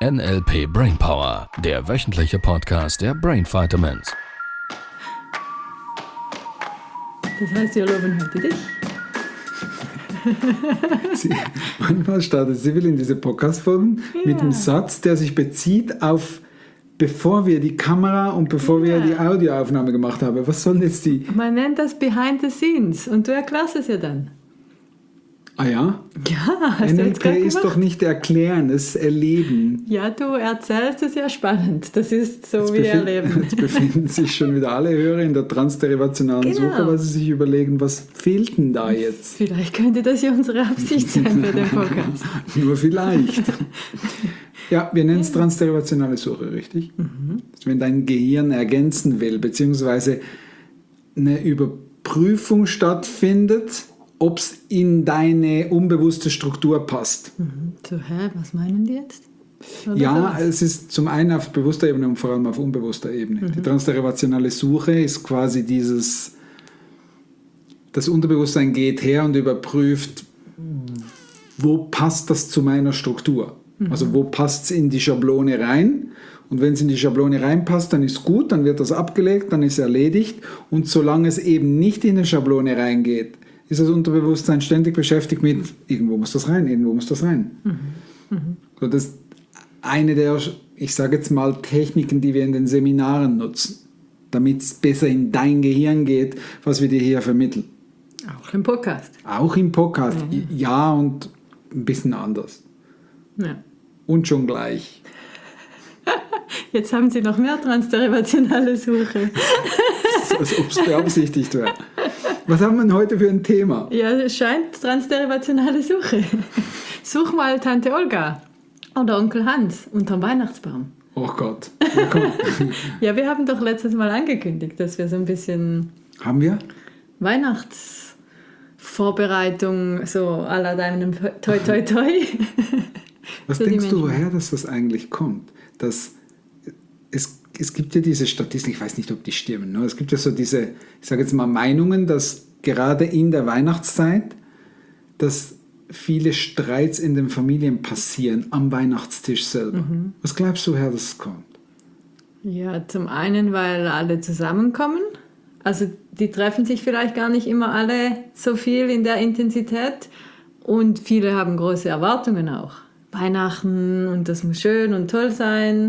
NLP Brainpower, der wöchentliche Podcast der Brain Vitamins. Das heißt, wir loben heute dich. Manchmal startet Sibylle in diese Podcast-Folgen mit einem Satz, der sich bezieht auf, bevor wir die Kamera und bevor wir die Audioaufnahme gemacht haben. Was soll jetzt die... Man nennt das Behind the Scenes und du erklärst es ja dann. Ah ja? Ja, hast du jetzt NLP gerade ist gemacht? doch nicht erklären, das ist erleben. Ja, du erzählst es ja spannend. Das ist so wie Erleben. Jetzt befinden sich schon wieder alle Hörer in der transderivationalen Suche, weil sie sich überlegen, was fehlt denn da jetzt? Vielleicht könnte das ja unsere Absicht sein für den Podcast. Nur vielleicht. Ja, wir nennen es transderivationale Suche, richtig? Mhm. Wenn dein Gehirn ergänzen will, beziehungsweise eine Überprüfung stattfindet, ob es in deine unbewusste Struktur passt. So, was meinen die jetzt? Oder Ja, sowas? es ist zum einen auf bewusster Ebene und vor allem auf unbewusster Ebene. Die transderivationale Suche ist quasi das Unterbewusstsein geht her und überprüft, wo passt das zu meiner Struktur? Also wo passt es in die Schablone rein? Und wenn es in die Schablone reinpasst, dann ist gut, dann wird das abgelegt, dann ist erledigt. Und solange es eben nicht in eine Schablone reingeht, ist das Unterbewusstsein ständig beschäftigt mit, irgendwo muss das rein, irgendwo muss das rein. So, das ist eine der, ich sage jetzt mal, Techniken, die wir in den Seminaren nutzen, damit es besser in dein Gehirn geht, was wir dir hier vermitteln. Auch im Podcast. Auch im Podcast, ja, und ein bisschen anders. Ja. Und schon gleich. Jetzt haben Sie noch mehr transderivationale Suche. Als ob es beabsichtigt wäre. Was haben wir denn heute für ein Thema? Ja, es scheint transderivationale Suche. Such mal Tante Olga oder Onkel Hans unterm Weihnachtsbaum. Oh Gott. Ja, komm. Ja, wir haben doch letztes Mal angekündigt, dass wir so ein bisschen Haben wir? Weihnachtsvorbereitung so à la deinem Toi Toi Toi. Was So die denkst du, Menschen. woher das eigentlich kommt? Dass es gibt ja diese Statistik, ich weiß nicht, ob die stimmen, ne? Es gibt ja so diese, ich sage jetzt mal, Meinungen, dass gerade in der Weihnachtszeit, dass viele Streits in den Familien passieren, am Weihnachtstisch selber. Was glaubst du, woher das kommt? Ja, zum einen, weil alle zusammenkommen. Also die treffen sich vielleicht gar nicht immer alle so viel in der Intensität. Und viele haben große Erwartungen auch. Weihnachten und das muss schön und toll sein.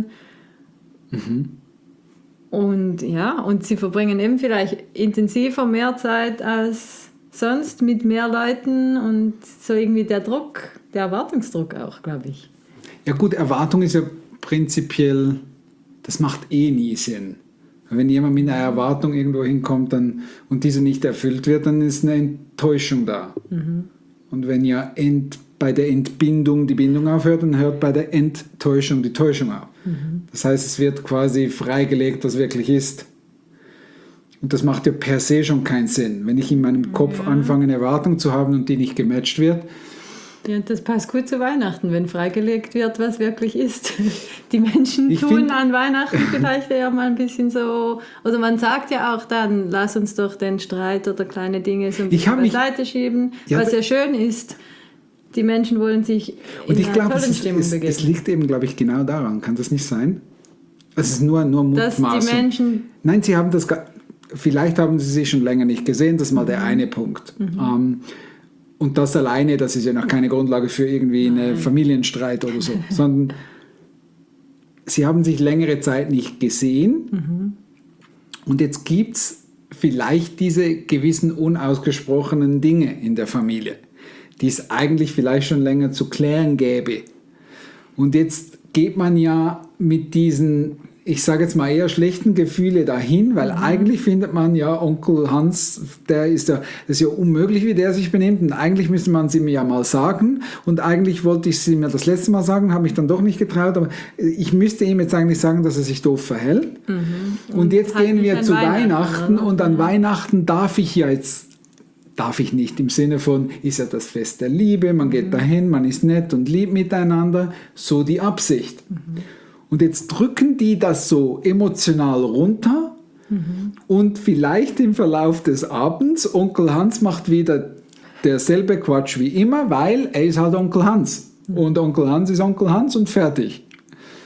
Und ja, und sie verbringen eben vielleicht intensiver mehr Zeit als sonst mit mehr Leuten und so irgendwie der Druck, der Erwartungsdruck auch, glaube ich. Ja gut, Erwartung ist ja prinzipiell, das macht eh nie Sinn. Wenn jemand mit einer Erwartung irgendwo hinkommt und diese nicht erfüllt wird, dann ist eine Enttäuschung da. Und wenn ja bei der Entbindung die Bindung aufhört, dann hört bei der Enttäuschung die Täuschung auf. Das heißt, es wird quasi freigelegt, was wirklich ist. Und das macht ja per se schon keinen Sinn. Wenn ich in meinem Kopf anfange, eine Erwartung zu haben und die nicht gematcht wird. Ja, das passt gut zu Weihnachten, wenn freigelegt wird, was wirklich ist. Die Menschen Ich tun find- an Weihnachten vielleicht eher mal ein bisschen so, also man sagt ja auch dann, lass uns doch den Streit oder kleine Dinge so ein Ich bisschen hab mich- beiseite schieben, Ja, was aber- ja schön ist. Die Menschen wollen sich in Und ich einer glaube, tollen es Stimmung begegnen. liegt eben, glaube ich, genau daran. Kann das nicht sein? Es ist nur Dass Mutmaßung. die Menschen, Nein, sie haben das, vielleicht haben sie sich schon länger nicht gesehen, das ist mal der eine Punkt. Und das alleine, das ist ja noch keine Grundlage für irgendwie einen Familienstreit oder so, sondern sie haben sich längere Zeit nicht gesehen und jetzt gibt es vielleicht diese gewissen unausgesprochenen Dinge in der Familie, die es eigentlich vielleicht schon länger zu klären gäbe. Und jetzt geht man ja mit diesen, ich sage jetzt mal eher schlechten Gefühle dahin, weil eigentlich findet man ja, Onkel Hans, das ist ja unmöglich, wie der sich benimmt und eigentlich müsste man sie mir ja mal sagen und eigentlich wollte ich sie mir das letzte Mal sagen, habe mich dann doch nicht getraut, aber ich müsste ihm jetzt eigentlich sagen, dass er sich doof verhält. Und jetzt halt gehen nicht wir an zu Weihnachten, Weihnachten oder? und an Weihnachten darf ich nicht, im Sinne von, ist ja das Fest der Liebe, man geht dahin, man ist nett und lieb miteinander, so die Absicht. Und jetzt drücken die das so emotional runter und vielleicht im Verlauf des Abends, Onkel Hans macht wieder derselbe Quatsch wie immer, weil er ist halt Onkel Hans. Und Onkel Hans ist Onkel Hans und fertig.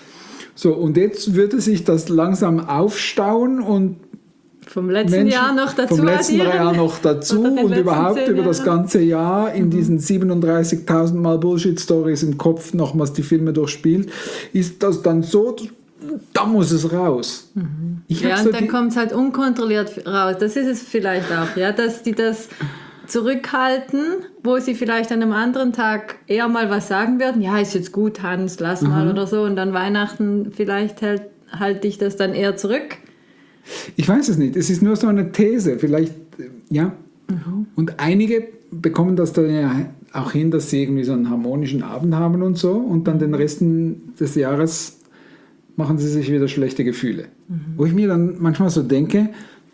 So, und jetzt würde sich das langsam aufstauen und vom letzten Jahr noch dazu vom letzten Jahr noch dazu und überhaupt über das ganze Jahr in diesen 37.000 Mal Bullshit-Stories im Kopf nochmals die Filme durchspielt, ist das dann so, da muss es raus. Ja, und dann kommt es halt unkontrolliert raus. Das ist es vielleicht auch, ja, dass die das zurückhalten, wo sie vielleicht an einem anderen Tag eher mal was sagen werden. Ja, ist jetzt gut, Hans, lass mal oder so. Und dann Weihnachten vielleicht halte ich das dann eher zurück. Ich weiß es nicht. Es ist nur so eine These. Vielleicht, ja. Und einige bekommen das dann ja auch hin, dass sie irgendwie so einen harmonischen Abend haben und so. Und dann den Rest des Jahres machen sie sich wieder schlechte Gefühle. Wo ich mir dann manchmal so denke,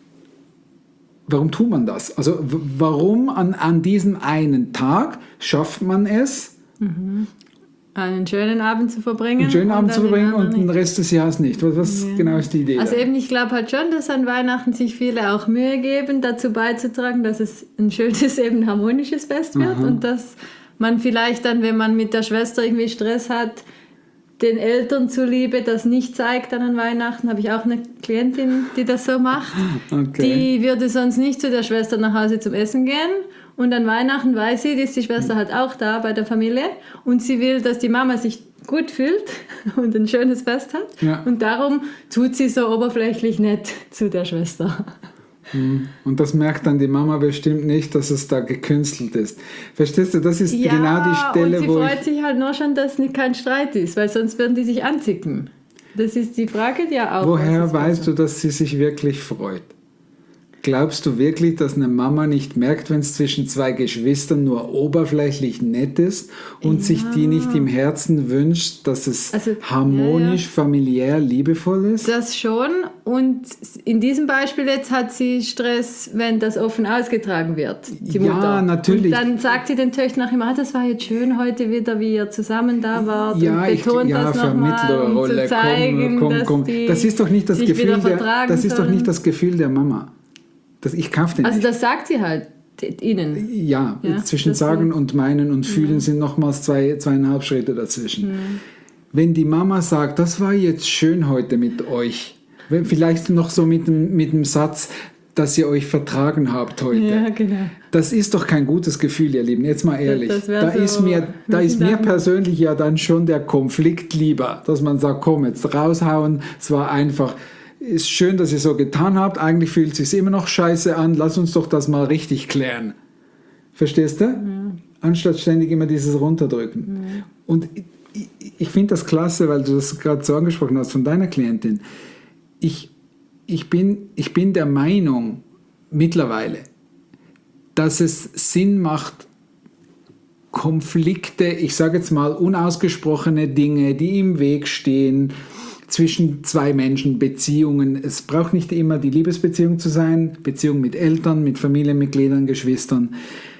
warum tut man das? Also warum an diesem einen Tag schafft man es, einen schönen Abend zu verbringen. Und den Rest des Jahres nicht. Was genau ist die Idee? Also eben, ich glaube halt schon, dass an Weihnachten sich viele auch Mühe geben, dazu beizutragen, dass es ein schönes, eben harmonisches Fest wird. Und dass man vielleicht dann, wenn man mit der Schwester irgendwie Stress hat, den Eltern zuliebe das nicht zeigt dann an Weihnachten. Habe ich auch eine Klientin, die das so macht. Okay. Die würde sonst nicht zu der Schwester nach Hause zum Essen gehen. Und an Weihnachten weiß sie, ist die Schwester halt auch da bei der Familie. Und sie will, dass die Mama sich gut fühlt und ein schönes Fest hat. Ja. Und darum tut sie so oberflächlich nett zu der Schwester. Und das merkt dann die Mama bestimmt nicht, dass es da gekünstelt ist. Verstehst du, das ist genau die Stelle, wo sie freut sich halt nur schon, dass kein Streit ist, weil sonst würden die sich anzicken. Das ist die Frage, die ja auch... Woher weißt du, dass sie sich wirklich freut? Glaubst du wirklich, dass eine Mama nicht merkt, wenn es zwischen zwei Geschwistern nur oberflächlich nett ist und sich die nicht im Herzen wünscht, dass es harmonisch, familiär, liebevoll ist? Das schon. Und in diesem Beispiel jetzt hat sie Stress, wenn das offen ausgetragen wird, die Mutter. Ja, natürlich. Und dann sagt sie den Töchtern immer, das war jetzt schön heute wieder, wie ihr zusammen da wart. Ja, und betont das nochmal, um zu zeigen, komm. Das ist doch nicht das Gefühl der Mama. Ich kaufe den also nicht. Das sagt sie halt ihnen. Ja, zwischen Sagen und Meinen und Fühlen sind nochmals 2,5 Schritte dazwischen. Wenn die Mama sagt, das war jetzt schön heute mit euch, vielleicht noch so mit dem Satz, dass ihr euch vertragen habt heute. Ja, genau. Das ist doch kein gutes Gefühl, ihr Lieben. Jetzt mal ehrlich. Da ist mir persönlich ja dann schon der Konflikt lieber, dass man sagt, komm, jetzt raushauen, es war einfach... Ist schön, dass ihr so getan habt. Eigentlich fühlt es sich immer noch scheiße an. Lass uns doch das mal richtig klären. Verstehst du? Ja. Anstatt ständig immer dieses Runterdrücken. Ja. Und ich finde das klasse, weil du das gerade so angesprochen hast von deiner Klientin. Ich bin der Meinung mittlerweile, dass es Sinn macht, Konflikte, ich sage jetzt mal unausgesprochene Dinge, die im Weg stehen, zwischen zwei Menschen, Beziehungen. Es braucht nicht immer die Liebesbeziehung zu sein, Beziehung mit Eltern, mit Familienmitgliedern, Geschwistern.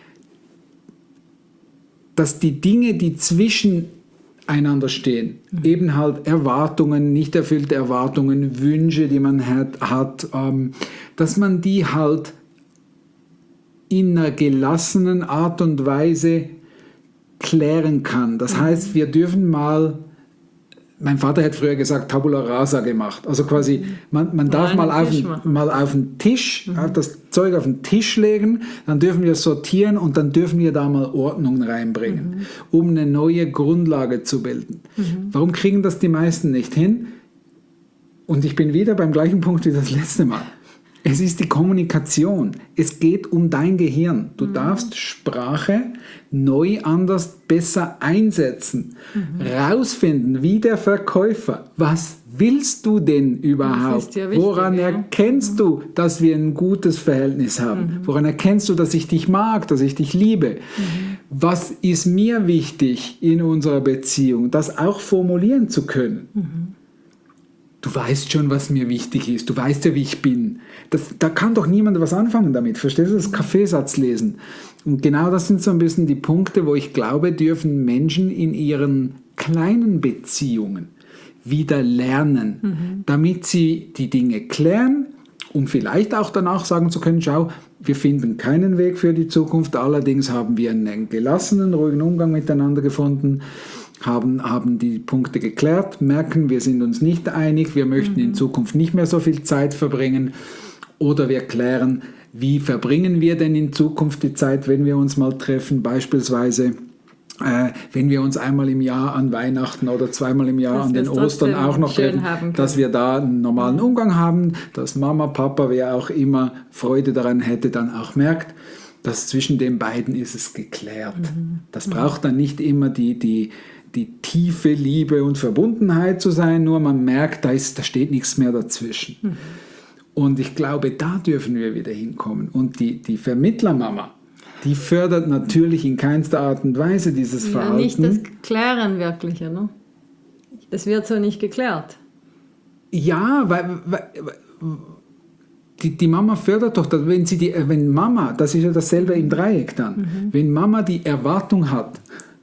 Dass die Dinge, die zwischeneinander stehen, eben halt Erwartungen, nicht erfüllte Erwartungen, Wünsche, die man hat, dass man die halt in einer gelassenen Art und Weise klären kann. Das heißt, wir dürfen mal... Mein Vater hat früher gesagt, Tabula Rasa gemacht. Also quasi, man darf mal auf den Tisch, das Zeug auf den Tisch legen, dann dürfen wir sortieren und dann dürfen wir da mal Ordnung reinbringen, um eine neue Grundlage zu bilden. Warum kriegen das die meisten nicht hin? Und ich bin wieder beim gleichen Punkt wie das letzte Mal. Es ist die Kommunikation. Es geht um dein Gehirn. Du darfst Sprache neu, anders, besser einsetzen. Rausfinden, wie der Verkäufer. Was willst du denn überhaupt? Ja wichtig, woran erkennst du, dass wir ein gutes Verhältnis haben? Woran erkennst du, dass ich dich mag, dass ich dich liebe? Was ist mir wichtig in unserer Beziehung? Das auch formulieren zu können. Du weißt schon, was mir wichtig ist. Du weißt ja, wie ich bin. Da kann doch niemand was anfangen damit. Verstehst du? Das Kaffeesatz lesen. Und genau das sind so ein bisschen die Punkte, wo ich glaube, dürfen Menschen in ihren kleinen Beziehungen wieder lernen, damit sie die Dinge klären, um vielleicht auch danach sagen zu können, schau, wir finden keinen Weg für die Zukunft, allerdings haben wir einen gelassenen, ruhigen Umgang miteinander gefunden. haben die Punkte geklärt, merken, wir sind uns nicht einig, wir möchten in Zukunft nicht mehr so viel Zeit verbringen, oder wir klären, wie verbringen wir denn in Zukunft die Zeit, wenn wir uns mal treffen, beispielsweise wenn wir uns einmal im Jahr an Weihnachten oder zweimal im Jahr an den Ostern auch noch treffen, dass wir da einen normalen Umgang haben, dass Mama, Papa, wer auch immer Freude daran hätte, dann auch merkt, dass zwischen den beiden ist es geklärt. Das braucht dann nicht immer die tiefe Liebe und Verbundenheit zu sein, nur man merkt, da steht nichts mehr dazwischen. Und ich glaube, da dürfen wir wieder hinkommen. Und die Vermittlermama, die fördert natürlich in keinster Art und Weise dieses Verhalten. Nicht das Klären wirklich, oder? Es wird so nicht geklärt. Ja, weil die Mama fördert doch, wenn Mama, das ist ja dasselbe im Dreieck dann, wenn Mama die Erwartung hat,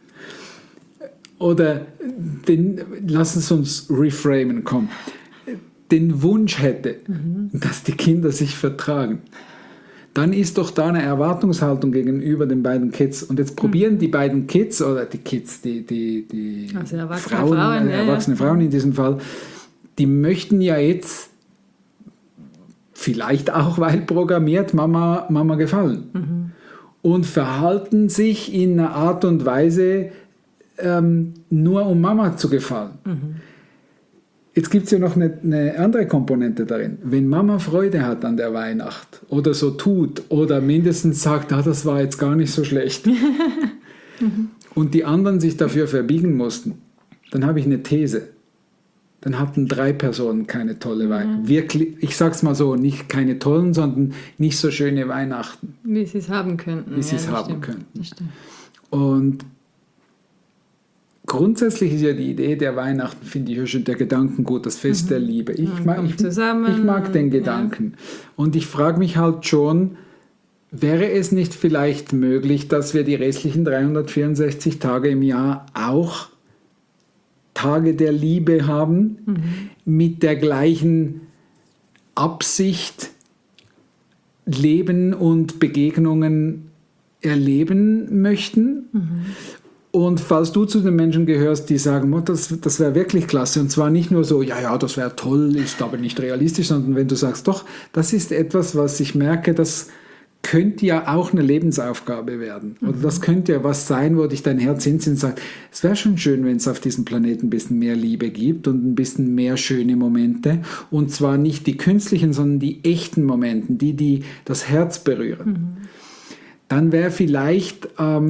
oder lass es uns reframen, komm, den Wunsch hätte, dass die Kinder sich vertragen, dann ist doch da eine Erwartungshaltung gegenüber den beiden Kids. Und jetzt probieren die beiden Kids, oder die Kids, die also erwachsene Frauen in diesem Fall, die möchten ja jetzt, vielleicht auch, weil programmiert, Mama gefallen. Und verhalten sich in einer Art und Weise, nur um Mama zu gefallen. Jetzt gibt es ja noch eine andere Komponente darin. Wenn Mama Freude hat an der Weihnacht oder so tut oder mindestens sagt, das war jetzt gar nicht so schlecht und die anderen sich dafür verbiegen mussten, dann habe ich eine These. Dann hatten 3 Personen keine tolle Weihnachten. Wirklich, ich sage es mal so, nicht keine tollen, sondern nicht so schöne Weihnachten. Wie sie es haben könnten. Das stimmt. Und grundsätzlich ist ja die Idee der Weihnachten, finde ich ja schon der Gedankengut, das Fest der Liebe. Ich mag den Gedanken. Und ich frage mich halt schon, wäre es nicht vielleicht möglich, dass wir die restlichen 364 Tage im Jahr auch Tage der Liebe haben, mit der gleichen Absicht Leben und Begegnungen erleben möchten? Und falls du zu den Menschen gehörst, die sagen, das wäre wirklich klasse, und zwar nicht nur so, ja, das wäre toll, ist aber nicht realistisch, sondern wenn du sagst, doch, das ist etwas, was ich merke, das könnte ja auch eine Lebensaufgabe werden. Oder das könnte ja was sein, wo dich dein Herz hinzieht und sagt, es wäre schon schön, wenn es auf diesem Planeten ein bisschen mehr Liebe gibt und ein bisschen mehr schöne Momente. Und zwar nicht die künstlichen, sondern die echten Momente, die das Herz berühren. Dann wäre vielleicht,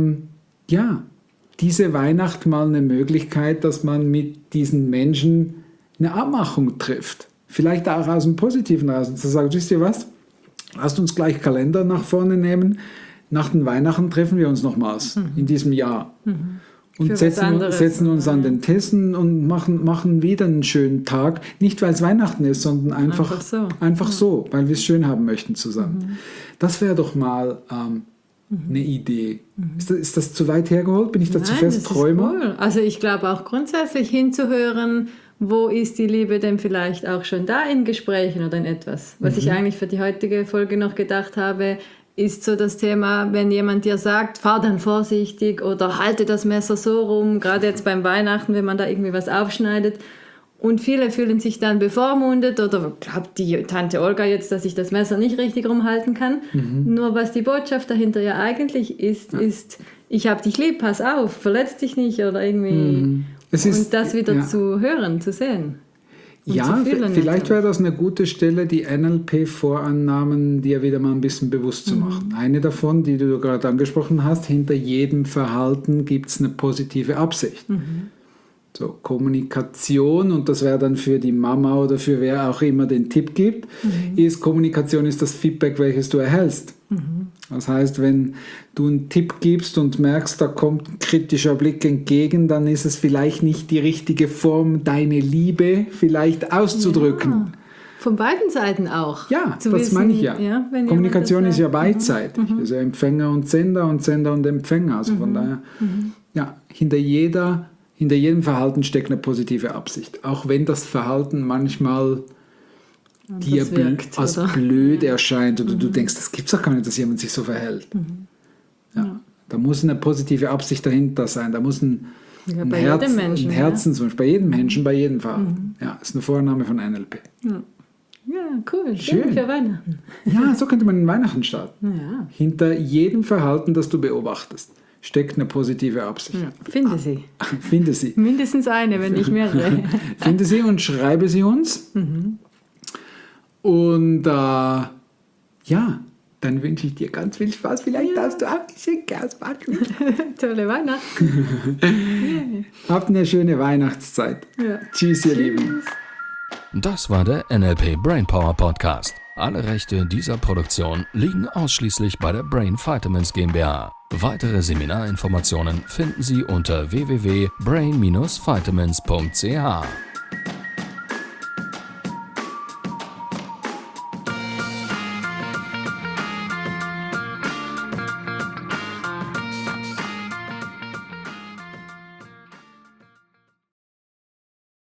diese Weihnacht mal eine Möglichkeit, dass man mit diesen Menschen eine Abmachung trifft. Vielleicht auch aus dem Positiven raus. Und zu sagen, wisst ihr was? Lasst uns gleich Kalender nach vorne nehmen. Nach den Weihnachten treffen wir uns nochmals in diesem Jahr. Und setzen uns an den Tissen und machen wieder einen schönen Tag. Nicht, weil es Weihnachten ist, sondern einfach so, weil wir es schön haben möchten zusammen. Das wäre doch mal eine Idee. Ist das zu weit hergeholt? Bin ich da zu fest Träumer? Cool. Also ich glaube auch grundsätzlich hinzuhören, wo ist die Liebe denn vielleicht auch schon da in Gesprächen oder in etwas. Was ich eigentlich für die heutige Folge noch gedacht habe, ist so das Thema, wenn jemand dir sagt, fahr dann vorsichtig oder halte das Messer so rum, gerade jetzt beim Weihnachten, wenn man da irgendwie was aufschneidet. Und viele fühlen sich dann bevormundet oder glaubt die Tante Olga jetzt, dass ich das Messer nicht richtig rumhalten kann. Nur was die Botschaft dahinter ja eigentlich ist, ich hab dich lieb, pass auf, verletz dich nicht oder irgendwie. Und das wieder zu hören, zu sehen. Ja, vielleicht wäre das eine gute Stelle, die NLP-Vorannahmen dir wieder mal ein bisschen bewusst zu machen. Eine davon, die du gerade angesprochen hast, hinter jedem Verhalten gibt es eine positive Absicht. So, Kommunikation, und das wäre dann für die Mama oder für wer auch immer den Tipp gibt, Kommunikation ist das Feedback, welches du erhältst. Das heißt, wenn du einen Tipp gibst und merkst, da kommt ein kritischer Blick entgegen, dann ist es vielleicht nicht die richtige Form, deine Liebe vielleicht auszudrücken. Ja, von beiden Seiten auch. Ja, das meine ich ja. Kommunikation ist ja beidseitig. Also Empfänger und Sender und Empfänger. Also von daher, hinter jedem Verhalten steckt eine positive Absicht. Auch wenn das Verhalten manchmal dir als blöd erscheint oder du denkst, das gibt es doch gar nicht, dass jemand sich so verhält. Da muss eine positive Absicht dahinter sein. Da muss ein Ja, bei jedem Menschen. Ein Herzenswunsch, bei jedem Menschen, bei jedem Vater. Ja, ist eine Vorname von NLP. Ja, cool. Schön. Für Weihnachten. Ja, so könnte man in Weihnachten starten. Ja. Hinter jedem Verhalten, das du beobachtest, steckt eine positive Absicht. Ja. Finde sie. Finde sie. Mindestens eine, wenn nicht mehrere. Finde sie und schreibe sie uns. Und ja, dann wünsche ich dir ganz viel Spaß. Vielleicht darfst du auch Geschenke auspacken. Tolle Weihnachten. Habt eine schöne Weihnachtszeit. Ja. Tschüss, ihr Lieben. Das war der NLP Brainpower Podcast. Alle Rechte dieser Produktion liegen ausschließlich bei der Brain Vitamins GmbH. Weitere Seminarinformationen finden Sie unter www.brain-vitamins.ch.